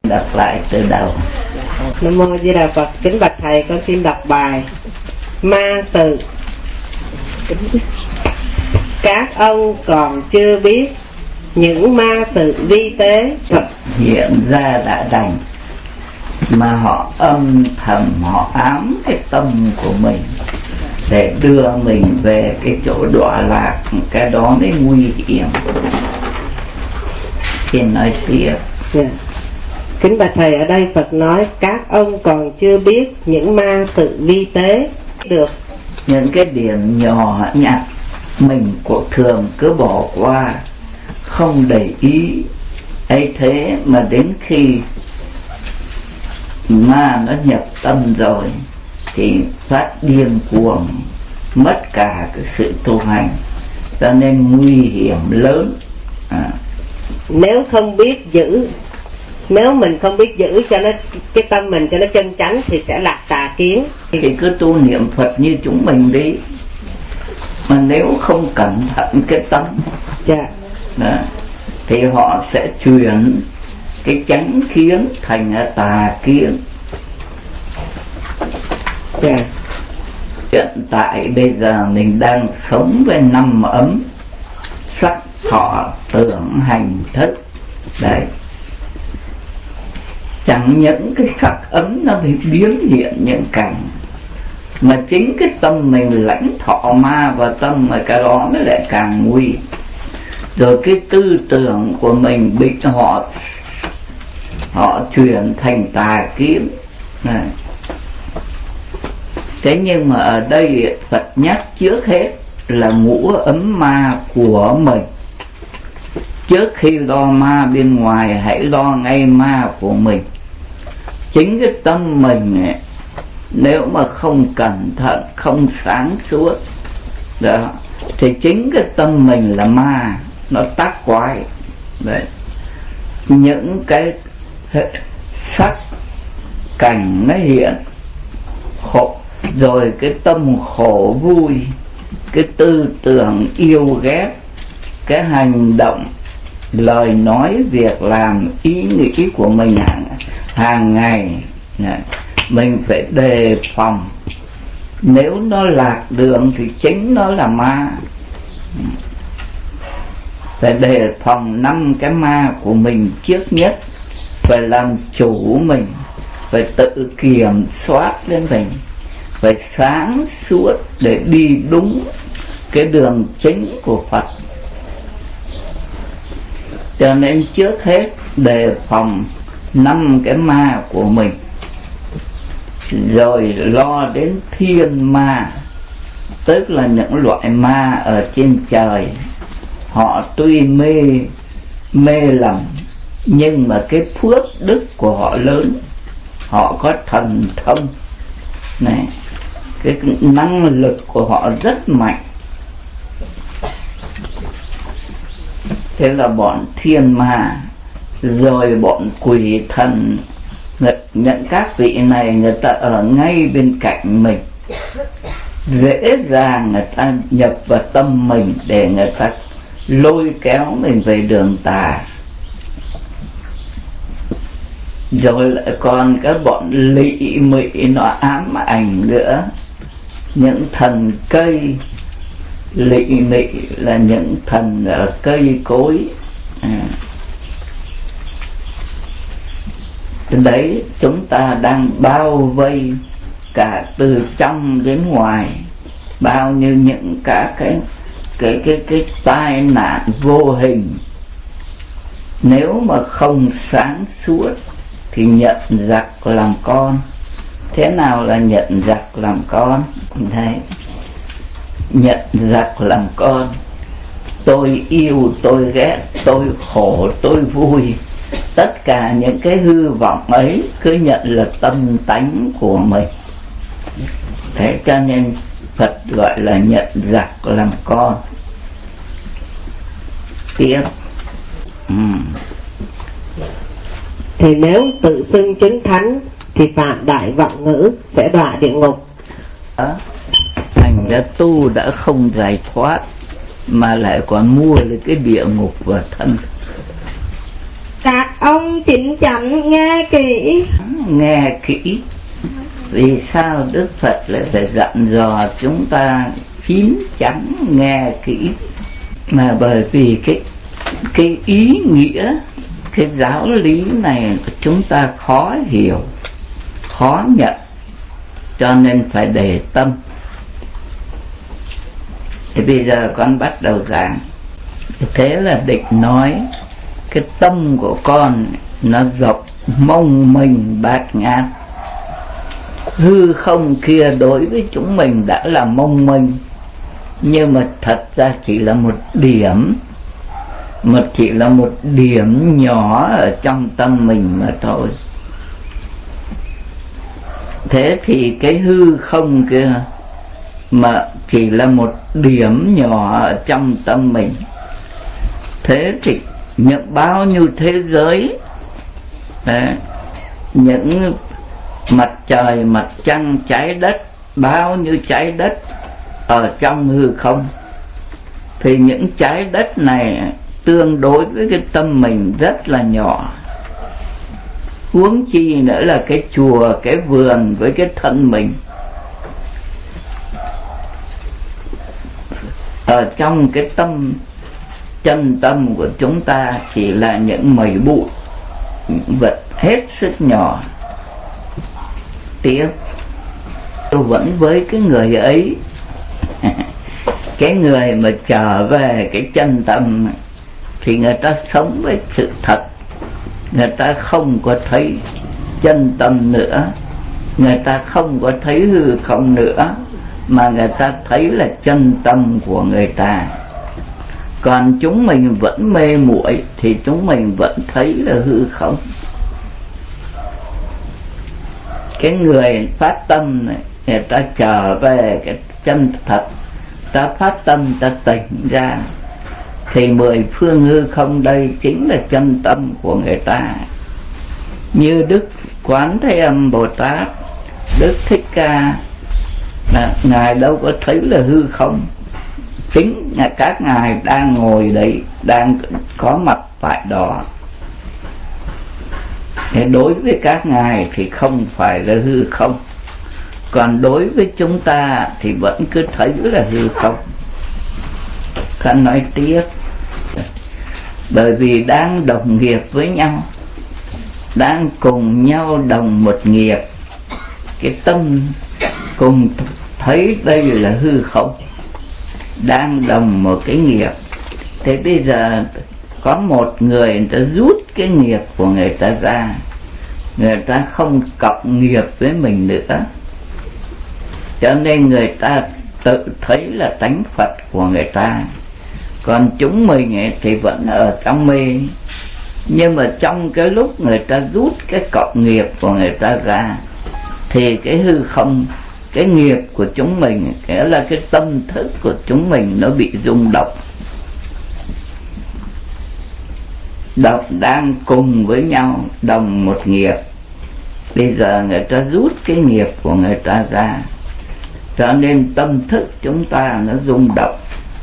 Đọc lại từ đầu. Nam mô Di Đà Phật. Kính bạch thầy, con xin đọc bài Ma Sự. Các ông còn chưa biết những ma sự vi tế hiện ra đã đành, mà họ âm thầm họ ám cái tâm của mình để đưa mình về cái chỗ đọa lạc. Cái đó mới nguy hiểm. Xin nói tiếp. Kính bạch thầy, ở đây Phật nói các ông còn chưa biết những ma sự vi tế được. Những cái điểm nhỏ nhặt mình của thường cứ bỏ qua, không để ý. Ấy thế mà đến khi ma nó nhập tâm rồi thì phát điên cuồng, mất cả cái sự tu hành, cho nên nguy hiểm lớn. Nếu mình không biết giữ cho nó, cái tâm mình cho nó chân chánh thì sẽ lạc tà kiến. Thì cứ tu niệm Phật như chúng mình đi, mà nếu không cẩn thận cái tâm thì họ sẽ chuyển cái chánh kiến thành tà kiến. Hiện tại bây giờ mình đang sống với 5 ấm: sắc, thọ, tưởng, hành, thức. Đấy, chẳng những cái sắc ấm nó bị biến hiện những cảnh, mà chính cái tâm mình lãnh thọ ma và tâm mà cái đó mới lại càng nguy. Rồi cái tư tưởng của mình bị họ chuyển thành tà kiến này. Thế nhưng mà ở đây Phật nhắc trước hết là ngũ ấm ma của mình. Trước khi lo ma bên ngoài, hãy lo ngay ma của mình. Chính cái tâm mình ấy, nếu mà không cẩn thận, không sáng suốt đó, thì chính cái tâm mình là ma, nó tác quái. Đấy, những cái sắc cảnh nó hiện khổ, rồi cái tâm khổ vui, cái tư tưởng yêu ghét, cái hành động, lời nói, việc làm, ý nghĩ của mình hàng ngày mình phải đề phòng. Nếu nó lạc đường thì chính nó là ma. Phải đề phòng 5 cái ma của mình trước nhất. Phải làm chủ mình, phải tự kiểm soát lên mình, phải sáng suốt để đi đúng cái đường chính của Phật. Cho nên trước hết đề phòng 5 cái ma của mình, rồi lo đến thiên ma, tức là những loại ma ở trên trời. Họ tuy mê lầm, nhưng mà cái phước đức của họ lớn, họ có thần thông này, cái năng lực của họ rất mạnh. Thế là bọn thiên ma, rồi bọn quỷ thần. Những các vị này người ta ở ngay bên cạnh mình, dễ dàng người ta nhập vào tâm mình để người ta lôi kéo mình về đường tà. Rồi lại còn cái bọn lị mị nó ám ảnh nữa. Những thần cây, lị mị là những thần ở cây cối. Đấy, chúng ta đang bao vây cả từ trong đến ngoài, bao nhiêu những cả cái tai nạn vô hình. Nếu mà không sáng suốt thì nhận giặc làm con. Thế nào là nhận giặc làm con? Đấy, nhận giặc làm con. Tôi yêu, tôi ghét, tôi khổ, tôi vui, tất cả những cái hư vọng ấy cứ nhận là tâm tánh của mình. Thế cho nên Phật gọi là nhận giặc làm con. Tiếp. Thì nếu tự xưng chứng thánh thì phạm đại vọng ngữ, sẽ đọa địa ngục. Thành ra tu đã không giải thoát mà lại còn mua được cái địa ngục vào thân. Các ông tâm chín chắn nghe kỹ. Nghe kỹ. Vì sao Đức Phật lại phải dặn dò chúng ta chín chắn nghe kỹ? Mà bởi vì cái ý nghĩa, cái giáo lý này chúng ta khó hiểu, khó nhận, cho nên phải để tâm. Thì bây giờ con bắt đầu giảng. Thế là định nói cái tâm của con nó rộng mông mình bát ngát. Hư không kia đối với chúng mình đã là mông mình, nhưng mà thật ra chỉ là một điểm, chỉ là một điểm nhỏ ở trong tâm mình mà thôi. Thế thì cái hư không kia mà chỉ là một điểm nhỏ ở trong tâm mình. Thế thì những bao nhiêu thế giới, những mặt trời, mặt trăng, trái đất, bao nhiêu trái đất ở trong hư không, thì những trái đất này tương đối với cái tâm mình rất là nhỏ. Huống chi nữa là cái chùa, cái vườn với cái thân mình. Ở trong cái tâm, chân tâm của chúng ta chỉ là những mẩy bụi, những vật hết sức nhỏ. Tiếp, tôi vẫn với cái người ấy cái người mà trở về cái chân tâm thì người ta sống với sự thật, người ta không có thấy chân tâm nữa, người ta không có thấy hư không nữa, mà người ta thấy là chân tâm của người ta. Còn chúng mình vẫn mê muội thì chúng mình vẫn thấy là hư không. Cái người phát tâm này, người ta trở về cái chân thật, ta phát tâm, ta tỉnh ra, thì mười phương hư không đây chính là chân tâm của người ta. Như Đức Quán Thế Âm Bồ Tát, Đức Thích Ca, Ngài đâu có thấy là hư không. Chính là các ngài đang ngồi đấy, đang có mặt tại đó. Thế đối với các ngài thì không phải là hư không, còn đối với chúng ta thì vẫn cứ thấy là hư không. Khánh nói tiếp, bởi vì đang đồng nghiệp với nhau, đang cùng nhau đồng một nghiệp, cái tâm cùng thấy đây là hư không, đang đồng một cái nghiệp. Thế bây giờ có một người ta rút cái nghiệp của người ta ra, người ta không cộng nghiệp với mình nữa, cho nên người ta tự thấy là tánh Phật của người ta. Còn chúng mình ấy thì vẫn ở trong mê. Nhưng mà trong cái lúc người ta rút cái cộng nghiệp của người ta ra, thì cái hư không, cái nghiệp của chúng mình, nghĩa là cái tâm thức của chúng mình nó bị rung động. Đang cùng với nhau đồng một nghiệp. Bây giờ người ta rút cái nghiệp của người ta ra, cho nên tâm thức chúng ta nó rung động.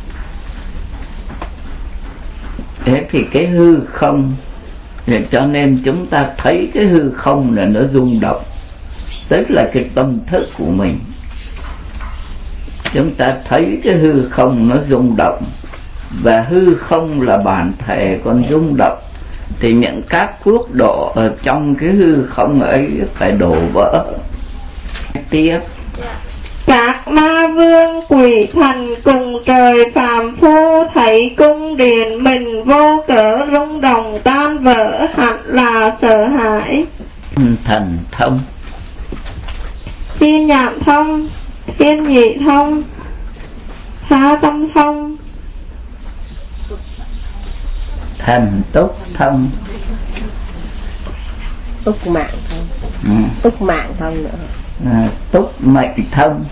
Thế thì cái hư không, cho nên chúng ta thấy cái hư không là nó rung động, tức là cái tâm thức của mình. Chúng ta thấy cái hư không nó rung động, và hư không là bản thể còn rung động, thì những các quốc độ ở trong cái hư không ấy phải đổ vỡ. Tiếp, các ma vương quỷ thần cùng trời phàm phu thấy cung điện mình vô cớ rung động tan vỡ, hẳn là sợ hãi. Thần thông, Thiên nhãn thông, thiên nhị thông, tha tâm thông, thần túc thông, túc mạng thông, túc mạng thông nữa, túc mệnh thông.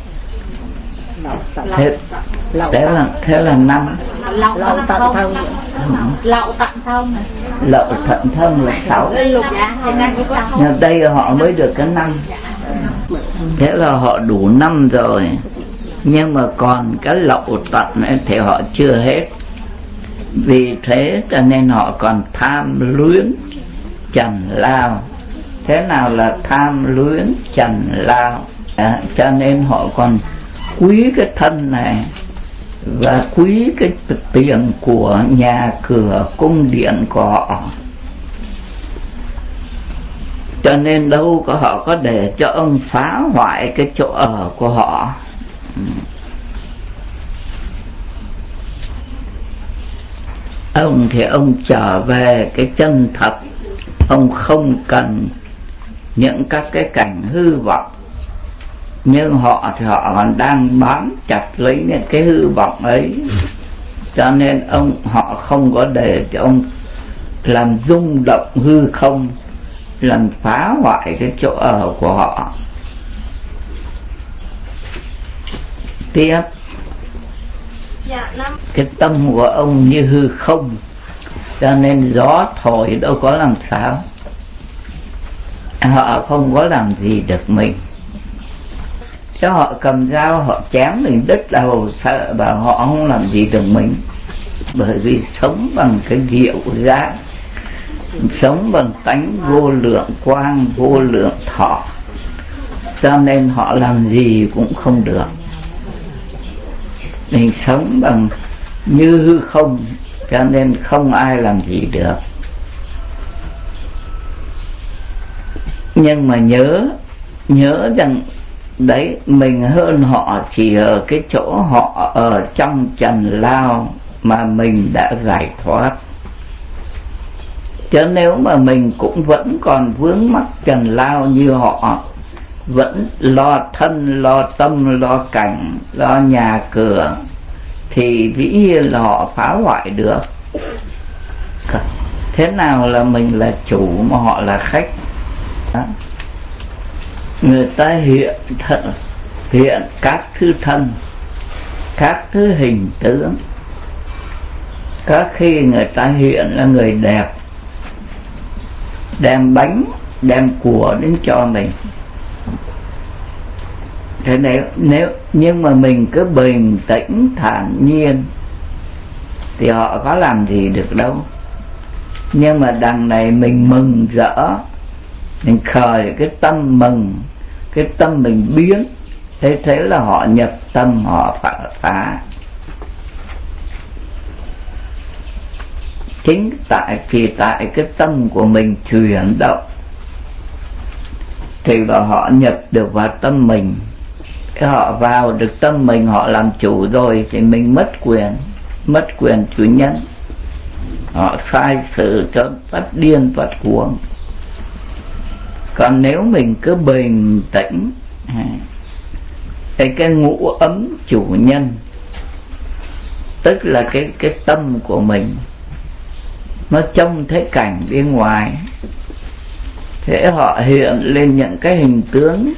Thế là năm. Lậu tận thông, lậu tận thông, lậu tận thông là 6. Nhưng đây họ mới được cái 5. Thế là họ đủ 5 rồi. Nhưng mà còn cái lậu tận ấy thì họ chưa hết. Vì thế cho nên họ còn tham luyến, trần lao. Thế nào là tham luyến trần lao? Cho nên họ còn quý cái thân này và quý cái tiền của nhà cửa cung điện của họ. Cho nên đâu có họ có để cho ông phá hoại cái chỗ ở của họ. Ông thì ông trở về cái chân thật. Ông không cần những các cái cảnh hư vọng. Nhưng họ thì họ còn đang bám chặt lấy những cái hư vọng ấy. Cho nên họ không có để cho ông làm rung động hư không, làm phá hoại cái chỗ ở của họ. Tiếp, cái tâm của ông như hư không, cho nên gió thổi đâu có làm sao. Họ không có làm gì được mình. Chứ họ cầm dao họ chém mình đứt đầu, sợ bảo họ không làm gì được mình. Bởi vì sống bằng cái diệu giác, sống bằng tánh vô lượng quang, vô lượng thọ, cho nên họ làm gì cũng không được. Mình sống bằng như hư không, cho nên không ai làm gì được. Nhưng mà nhớ rằng đấy, mình hơn họ chỉ ở cái chỗ họ ở trong trần lao mà mình đã giải thoát. Chứ nếu mà mình cũng vẫn còn vướng mắc trần lao như họ, vẫn lo thân, lo tâm, lo cảnh, lo nhà cửa, thì dĩ nhiên là họ phá hoại được. Thế nào là mình là chủ mà họ là khách? Đó. Người ta hiện các thứ thân, các thứ hình tướng. Các khi người ta hiện là người đẹp, đem bánh, đem của đến cho mình. Thế nếu nhưng mà mình cứ bình tĩnh thản nhiên thì họ có làm gì được đâu. Nhưng mà đằng này mình mừng rỡ, mình khởi cái tâm mừng, cái tâm mình biến, thế là họ nhập tâm, họ phá. Chính tại cái tâm của mình chuyển động thì là họ nhập được vào tâm mình. Cái họ vào được tâm mình, họ làm chủ rồi thì mình mất quyền chủ nhân. Họ sai sự cho phát điên phát cuồng. Còn nếu mình cứ bình tĩnh thì cái ngũ ấm chủ nhân, tức là cái tâm của mình, nó trông thấy cảnh bên ngoài, thế họ hiện lên những cái hình tướng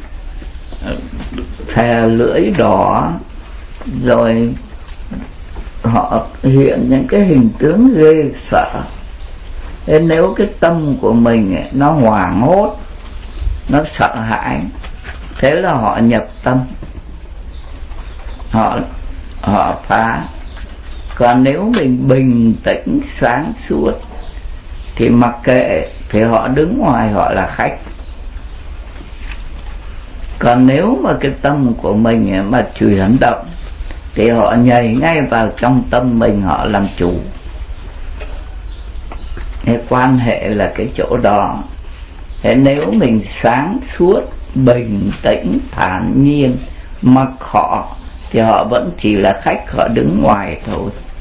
thè lưỡi đỏ, rồi họ hiện những cái hình tướng ghê sợ. Thế nếu cái tâm của mình nó hoảng hốt, nó sợ hãi, thế là họ nhập tâm, họ phá. Còn nếu mình bình tĩnh sáng suốt thì mặc kệ, thì họ đứng ngoài, họ là khách. Còn nếu mà cái tâm của mình mà chuyển động thì họ nhảy ngay vào trong tâm mình, họ làm chủ. Cái quan hệ là cái chỗ đó. Thế nếu mình sáng suốt, bình tĩnh, thản nhiên, mặc họ thì họ vẫn chỉ là khách, họ đứng ngoài thôi.